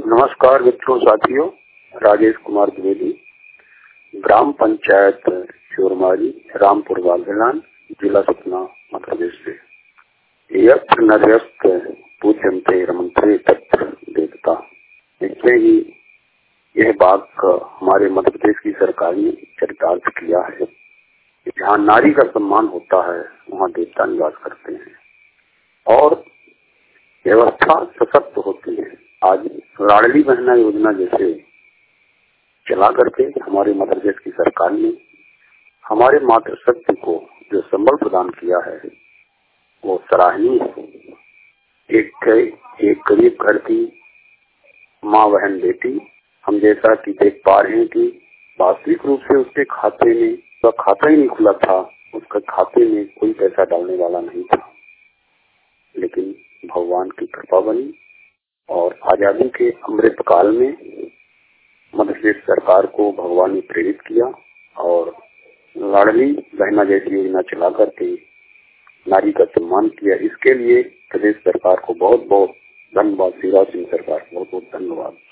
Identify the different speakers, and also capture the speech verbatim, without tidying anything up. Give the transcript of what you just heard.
Speaker 1: नमस्कार मित्रों, साथियों, राजेश कुमार द्विवेदी, ग्राम पंचायत चोरमारी, रामपुर बागेलान, जिला सतना, मध्य प्रदेश से। यत्र नर्यस्त पूज्यन्ते रमन्ते तत्र देवता। इसमें ही यह बात हमारे मध्य प्रदेश की सरकार ने चरितार्थ किया है। जहाँ नारी का सम्मान होता है वहाँ देवता निवास करते हैं और व्यवस्था सशक्त होती है। आज लाडली बहना योजना जैसे चला करके हमारे मध्य प्रदेश की सरकार ने हमारे मातृशक्ति को जो संबल प्रदान किया है वो सराहनीय है। एक एक गरीब घर की माँ बहन बेटी हम जैसा कि देख पा रहे हैं कि वास्तविक रूप से उसके खाते में, उसका खाता ही नहीं खुला था, उसके खाते में कोई पैसा डालने वाला नहीं था, लेकिन भगवान की कृपा बनी और आजादी के अमृत काल में मध्य प्रदेश सरकार को भगवान ने प्रेरित किया और लाडली बहना जैसी योजना चला करके नारी का सम्मान किया। इसके लिए प्रदेश सरकार को बहुत बहुत धन्यवाद। शिवराज सिंह सरकार को बहुत बहुत धन्यवाद।